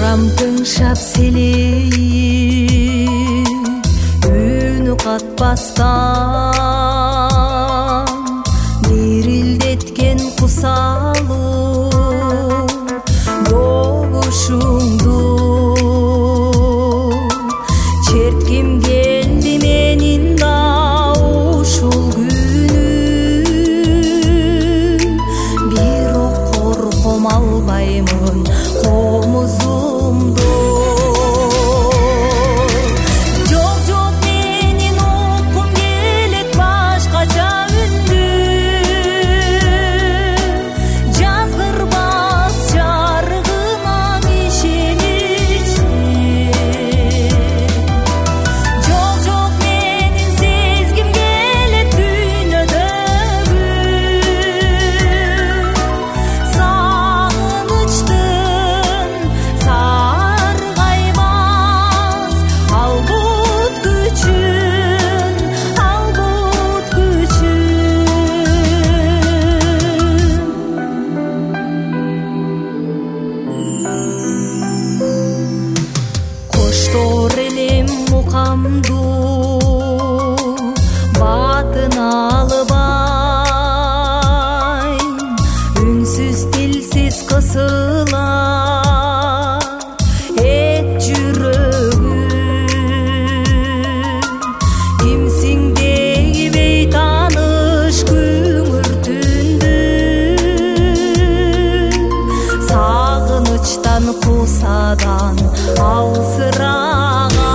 Урамдың шапселейи үнү катпастан дирилдеткен кусалуу добушуңду чертким келди менин да ушул күнү бирок корком албаймын комузумду жок менин оккум келет башкача үндү жаздырбас жарыгынан ишеничти жок менин сезгим келет дүйнөдөгү сагынычтын саргаймас албут күчүн коштор элем мукамдуу батын албай үнсүз тилсиз кысылар эт жүрөгүм кимсиң деги бейтаныш күңүр түндү сагынычтан кусадан алсыраган